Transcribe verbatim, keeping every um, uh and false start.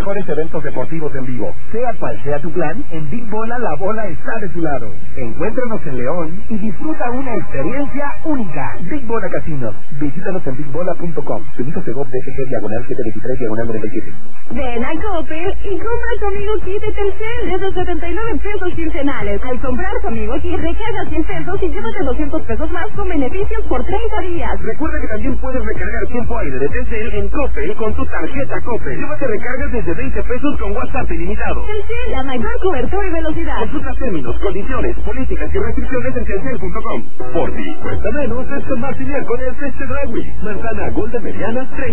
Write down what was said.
mejores eventos deportivos en vivo. Sea cual sea tu plan, en Big Bola la bola está de tu lado. Encuéntranos en León y disfruta una experiencia única. Big Bola Casino. Visítanos en big bola punto com. Benito Segov, D F G, diagonal setecientos veintitrés, diagonal noventa y siete. Ven a Coppel y compra conmigo kit de Telcel desde setenta y nueve pesos quincenales. Al comprar conmigo kit, recargas cien pesos y llévate doscientos pesos más con beneficios por treinta días. Recuerda que también puedes recargar tiempo aire de Telcel en Coppel con tu tarjeta Coppel. Llévate recargas desde veinte pesos con WhatsApp ilimitado. Telcel, la mayor cobertura y velocidad. Consulta términos, condiciones, políticas y restricciones en telcel punto com. Por ti cuesta menos este martes y miércoles este Dragway. Manzana Golden Mediana,